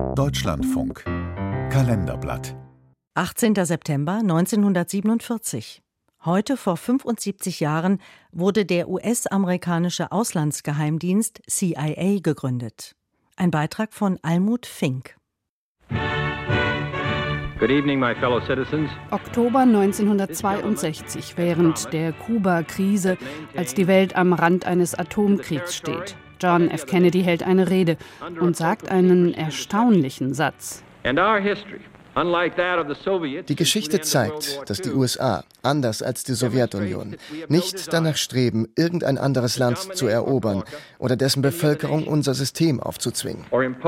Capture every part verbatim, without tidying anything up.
Deutschlandfunk Kalenderblatt. achtzehnter September neunzehnhundertsiebenundvierzig. Heute vor fünfundsiebzig Jahren wurde der U S-amerikanische Auslandsgeheimdienst C I A gegründet. Ein Beitrag von Almut Fink. Good evening, my fellow citizens. Oktober neunzehnhundertzweiundsechzig, während der Kuba-Krise, als die Welt am Rand eines Atomkriegs steht. John F. Kennedy hält eine Rede und sagt einen erstaunlichen Satz. Die Geschichte zeigt, dass die U S A, anders als die Sowjetunion, nicht danach streben, irgendein anderes Land zu erobern oder dessen Bevölkerung unser System aufzuzwingen.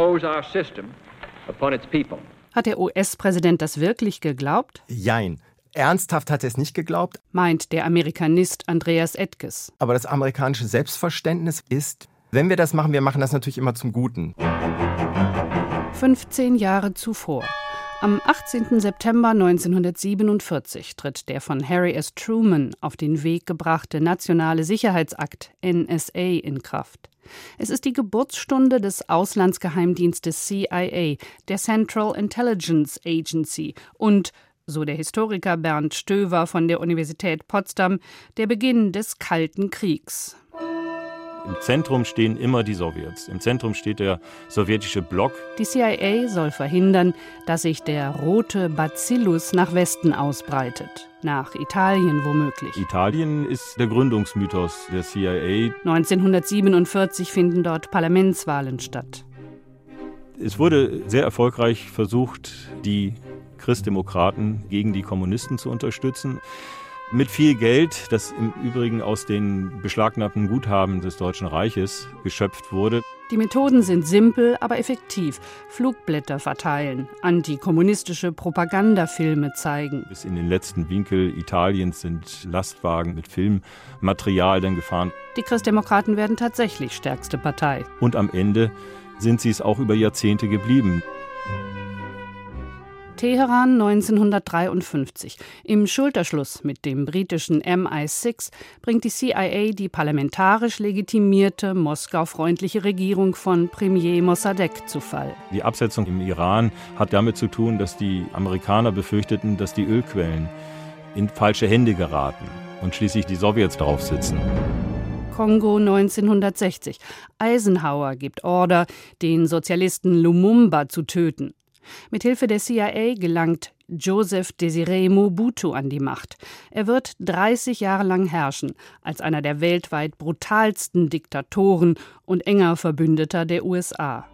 Hat der U S-Präsident das wirklich geglaubt? Jein. Ernsthaft hat er es nicht geglaubt, meint der Amerikanist Andreas Edges. Aber das amerikanische Selbstverständnis ist, wenn wir das machen, wir machen das natürlich immer zum Guten. fünfzehn Jahre zuvor. Am achtzehnten September neunzehnhundertsiebenundvierzig tritt der von Harry S. Truman auf den Weg gebrachte Nationale Sicherheitsakt N S A in Kraft. Es ist die Geburtsstunde des Auslandsgeheimdienstes C I A, der Central Intelligence Agency und, so der Historiker Bernd Stöver von der Universität Potsdam, der Beginn des Kalten Kriegs. Im Zentrum stehen immer die Sowjets. Im Zentrum steht der sowjetische Block. Die C I A soll verhindern, dass sich der rote Bacillus nach Westen ausbreitet. Nach Italien womöglich. Italien ist der Gründungsmythos der C I A. neunzehnhundertsiebenundvierzig finden dort Parlamentswahlen statt. Es wurde sehr erfolgreich versucht, die Christdemokraten gegen die Kommunisten zu unterstützen. Mit viel Geld, das im Übrigen aus den beschlagnahmten Guthaben des Deutschen Reiches geschöpft wurde. Die Methoden sind simpel, aber effektiv. Flugblätter verteilen, antikommunistische Propagandafilme zeigen. Bis in den letzten Winkel Italiens sind Lastwagen mit Filmmaterial dann gefahren. Die Christdemokraten werden tatsächlich stärkste Partei. Und am Ende sind sie es auch über Jahrzehnte geblieben. Teheran neunzehnhundertdreiundfünfzig. Im Schulterschluss mit dem britischen M I sechs bringt die C I A die parlamentarisch legitimierte, moskaufreundliche Regierung von Premier Mossadegh zu Fall. Die Absetzung im Iran hat damit zu tun, dass die Amerikaner befürchteten, dass die Ölquellen in falsche Hände geraten und schließlich die Sowjets drauf sitzen. Kongo neunzehnhundertsechzig. Eisenhower gibt Order, den Sozialisten Lumumba zu töten. Mithilfe der C I A gelangt Joseph Désiré Mobutu an die Macht. Er wird dreißig Jahre lang herrschen, als einer der weltweit brutalsten Diktatoren und enger Verbündeter der U S A.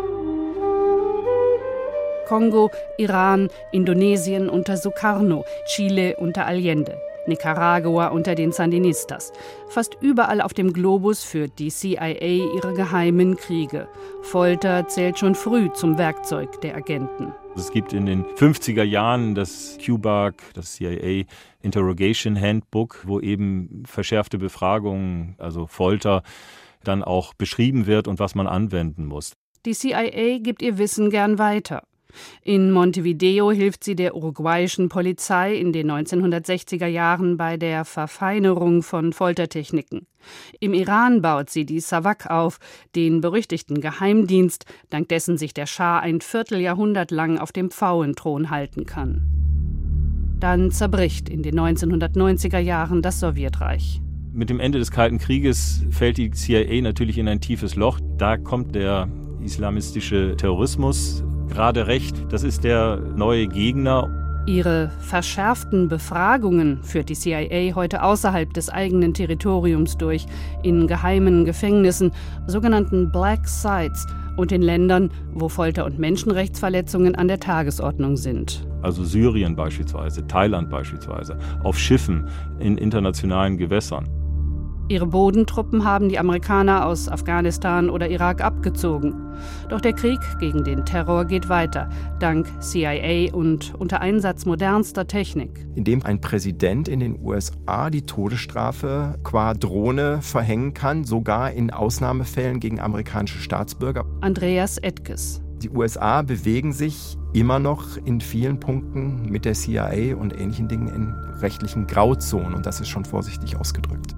Kongo, Iran, Indonesien unter Sukarno, Chile unter Allende, Nicaragua unter den Sandinistas. Fast überall auf dem Globus führt die C I A ihre geheimen Kriege. Folter zählt schon früh zum Werkzeug der Agenten. Es gibt in den fünfziger Jahren das Q B A C, das C I A Interrogation Handbook, wo eben verschärfte Befragungen, also Folter, dann auch beschrieben wird und was man anwenden muss. Die C I A gibt ihr Wissen gern weiter. In Montevideo hilft sie der uruguayischen Polizei in den neunzehnhundertsechziger Jahren bei der Verfeinerung von Foltertechniken. Im Iran baut sie die SAVAK auf, den berüchtigten Geheimdienst, dank dessen sich der Schah ein Vierteljahrhundert lang auf dem Pfauenthron halten kann. Dann zerbricht in den neunzehnhundertneunziger Jahren das Sowjetreich. Mit dem Ende des Kalten Krieges fällt die C I A natürlich in ein tiefes Loch. Da kommt der islamistische Terrorismus gerade recht. Das ist der neue Gegner. Ihre verschärften Befragungen führt die C I A heute außerhalb des eigenen Territoriums durch, in geheimen Gefängnissen, sogenannten Black Sites und in Ländern, wo Folter und Menschenrechtsverletzungen an der Tagesordnung sind. Also Syrien beispielsweise, Thailand beispielsweise, auf Schiffen in internationalen Gewässern. Ihre Bodentruppen haben die Amerikaner aus Afghanistan oder Irak abgezogen. Doch der Krieg gegen den Terror geht weiter, dank C I A und unter Einsatz modernster Technik. Indem ein Präsident in den U S A die Todesstrafe qua Drohne verhängen kann, sogar in Ausnahmefällen gegen amerikanische Staatsbürger. Andreas Edges. Die U S A bewegen sich immer noch in vielen Punkten mit der C I A und ähnlichen Dingen in rechtlichen Grauzonen, und das ist schon vorsichtig ausgedrückt.